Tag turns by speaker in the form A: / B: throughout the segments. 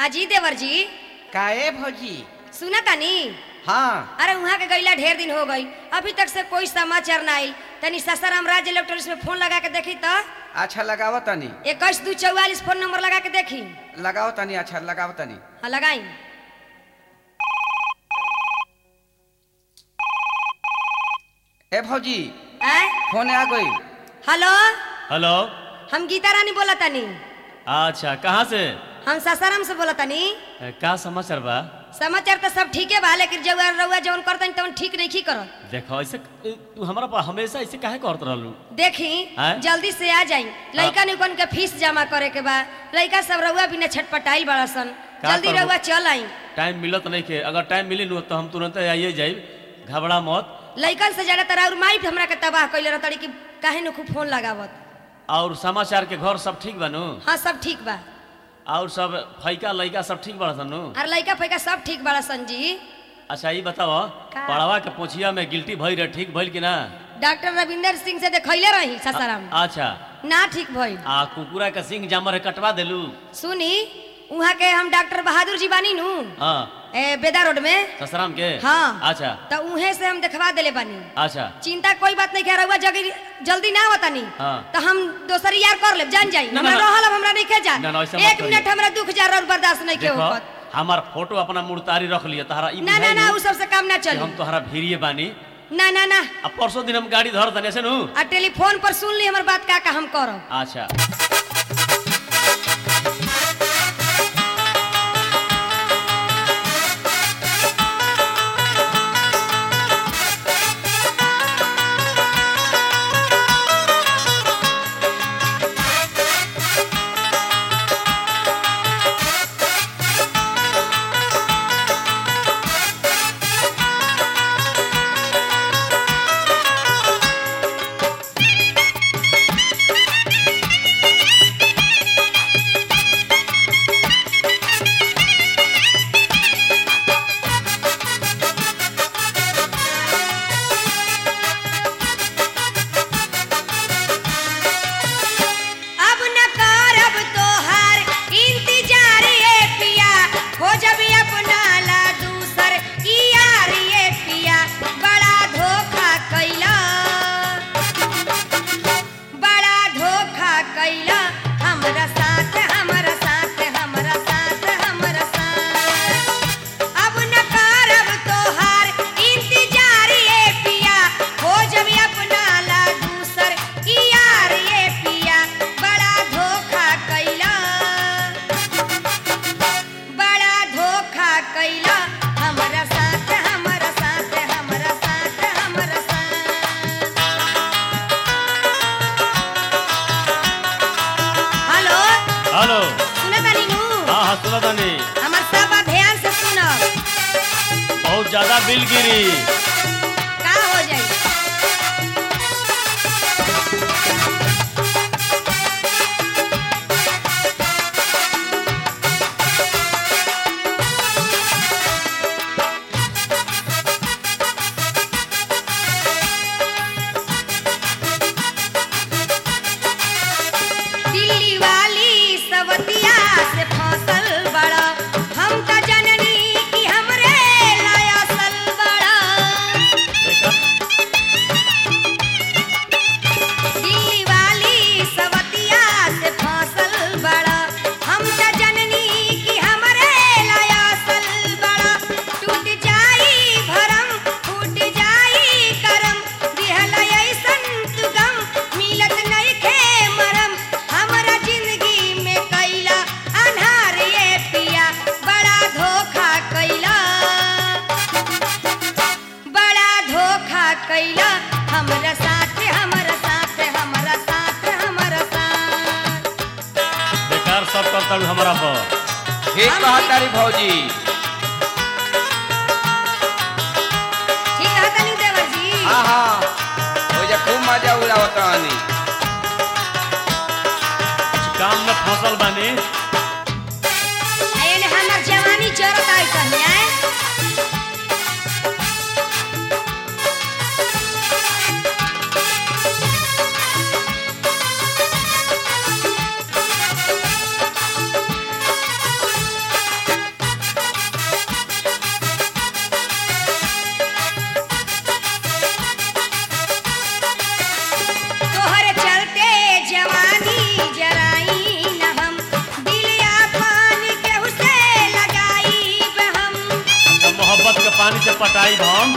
A: अजी देवर जी
B: काहे भौजी?
A: सुना तानी।
B: हाँ
A: अरे वहाँ के गईला ढेर दिन हो गई, अभी तक से कोई समाचार ना आइल। तनी सासाराम राज्य इलेक्ट्रॉनिक्स में फोन लगा के देखी तो।
B: अच्छा लगाओ तनी।
A: 21 फोन नंबर लगा के देखी।
B: लगाओ तनी, अच्छा लगाओ तनी।
A: हाँ लगाई।
B: ए भौजी
A: आय
B: फोन आ गई।
A: Hello
C: hello.
A: हम गीता रानी बोला तानी।
C: अच्छा कहाँ से?
A: हम सासाराम से बोला तानी।
C: का समाचार बा?
A: समाचार तो सब ठीक है बा, लेकिन जब रउआ जवन करतनी तवन ठीक नहीं करत।
C: देखो ऐसे तू हमारा पर हमेशा ऐसे काहे करत रहलू?
A: देखी
C: आय?
A: जल्दी से आ जाई, लइका निकन के फीस जमा करे के बा। लइका सब रउआ बिना छटपटाइल बड़ा सन।
C: का
A: जल्दी
C: करबो?
A: रउआ चल आई।
C: टाइम मिलत नहीं के, अगर टाइम मिली नु तो हम तुरंत आइए जाई, घबरा मत।
A: लइकन से ज्यादा तरह और माई हमरा के तबाह कइले रहतड़ी कि काहे न खूब फोन लगावत।
C: और समाचार के घर सब ठीक बा नु?
A: हाँ सब ठीक बा।
C: और सब फैका लइका सब ठीक बड़ा सन नु?
A: और लइका फैका सब ठीक बड़ा सन जी।
C: अच्छा ये बताओ,
A: का?
C: पड़वा के पोछिया में गिल्टी भई रहे, ठीक भइल कि ना?
A: डॉक्टर रविंदर सिंह से देखैले रही सासाराम।
C: अच्छा
A: ना ठीक भइल।
C: आ कुकुरा के सिंह जामर कटवा देलू?
A: सुनी वहाँ के हम डॉक्टर बहादुर जी बानी नु,
C: हाँ
A: बेदा रोड में।
C: ससराम के?
A: हाँ
C: अच्छा
A: तो उहे से हम देखवा देले बानी।
C: अच्छा
A: चिंता कोई बात नहीं, रउआ जल्दी ना बतानी।
C: हाँ।
A: तो हम दोसर यार कर ले, जान जाई।
C: ना,
A: हमरा
C: ना, ना।
A: रहल हमरा नहीं के जा।
C: ना, ना, ऐसा मत
A: एक
C: करिए।
A: मिनट हमरा दुख जा और बर्दाश्त नहीं के
C: देखो
A: होत।
C: हमार फोटो अपना मुर्तारी रख लिया तहरा ई
A: ना ना
C: बुझाई
A: ना
C: नु
A: उ सब से काम ना
C: कि
A: चली।
C: हम तोहरा भीरिये बानी।
A: ना ना ना
C: अब परसों दिन हम गाड़ी धर तने से नु।
A: आ टेलीफोन पर सुन ली हमर बात का हम करब।
C: अच्छा
A: अब न करब तोहार इंतजार ये पिया, हो जब अपना ला दूसर यार ये पिया। बड़ा धोखा कैला, बड़ा धोखा कैला हमरा साथ, हमरा साथ, हमरा साथ, हमरा साथ। अब न करब तोहार इंतजार ये पिया, हो जब अपना ला दूसर यार ये पिया। बड़ा धोखा कैला, बड़ा धोखा कैला हमरा साथ, हमरा साथ, हमरा साथ, हमरा साथ। Hello
C: hello.
A: सुनत तानी नु?
C: हाँ हाँ सुना तानी।
A: हमर सब बात ध्यान से सुनो।
C: बहुत ज्यादा बिल गिरी।
A: का हो जाई? दिल्ली वाली सवतिया से फसल बड़ा, हम त जननी की हमरे लाया सल बड़ा।
C: देखा
A: दिल्ली वाली सवतिया से फसल बड़ा, हम त जननी की हमरे लाया सल बड़ा। टूट जाई भरम, फूट जाई करम, दिहल ऐसन तू गम, मिलत नइखे मरम। हमरा जिंदगी में कैला अन्हार ये पिया। बड़ा धोखा कैला, बड़ा धोखा कैला हमरा साथ, हमरा साथ, हमरा साथ, हमरा साथ।
C: बेकार सब करता हूँ हमारा पर।
B: ठीक कहा तारी भौजी।
A: ठीक है तनी देवर जी।
B: हाँ हाँ हो जा, खूब मजा उड़ावत रहनी।
C: काम में फसल बानी।
A: एने हमर जवानी जरत आई कन्या।
C: पटाई हम।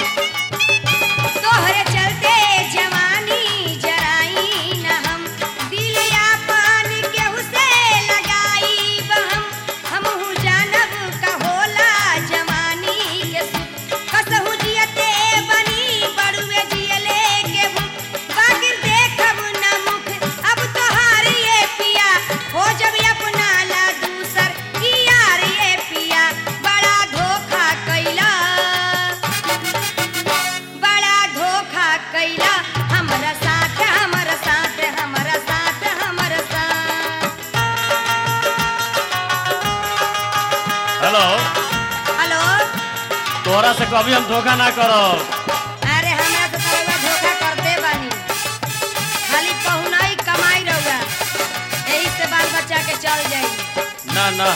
A: तोहरे चलते जवानी जराई न हम दिल यापन केहू से लगाई हमहू जानब का होला जवानी के सुख कसहू जियते बनी बड़ुए जियले के भूख बाकिर देखब न मुख अब तोहार ये पिया हो जब अपना ला दूसर की यार ये पिया बड़ा धोखा कैला हमरा साथ हमरा साथ हमरा साथ हमरा साथ।
C: हेलो
A: हेलो
C: तोहरा से कभी हम धोखा ना करब।
A: अरे हमरा तो तरह धोखा करते बानी खाली पहुनाई कमाई रहुआ यही से बाल बच्चा के चल जाई
C: ना ना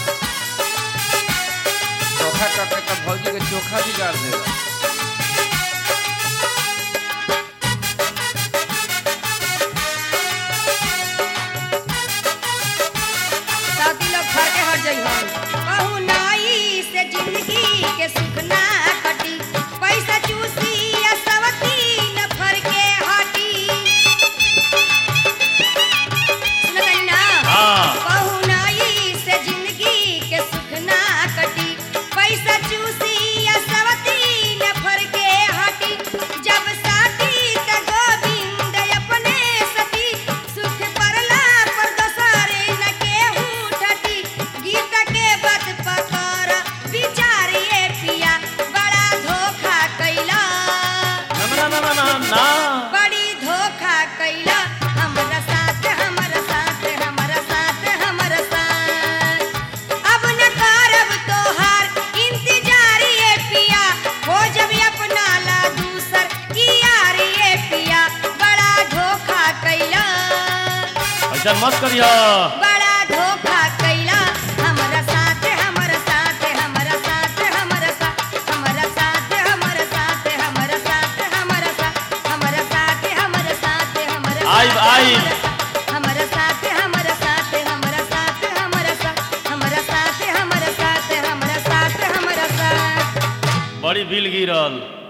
B: धोखा करके तो भौजी के चोखा बिगाड़ देगा।
A: साथी लोग घर के हट जाई हम पहुनाई से जिंदगी के सुख ना कटी पैसा चूसी या सवती न फर के हटी सुनत ना
C: हाँ
A: पहुनाई से जिंदगी के सुख ना कटी पैसा चूसी या सवती न फर के हटी जब साथी त गोविंद अपने सती सुख परला पर दोसरे न केहू ठटी गीत के बत पकर विचारिए पिया बड़ा धोखा कैला
C: ना ना ना ना ना
A: बड़ी धोखा कैला हमरा साथ हमरा साथ हमरा साथ हमरा साथ अब न करब तोहार इंतजार ये पिया हो जब अपना ला दूसर की यार ये पिया बड़ा धोखा कैला
C: ऐसा मत करियो।
A: बड़ा धोखा कैला हमरा साथ हमरा साथ हमरा साथ हमरा साथ हमरा साथ हमरा साथ हमरा साथ हमरा साथ हमरा साथ हमरा साथ हमरा
C: आइब आइब
A: हमरा साथ हमरा साथ हमरा साथ हमरा साथ हमरा साथ हमरा साथ हमरा साथ हमरा साथ
C: बड़ी बिल गिरल।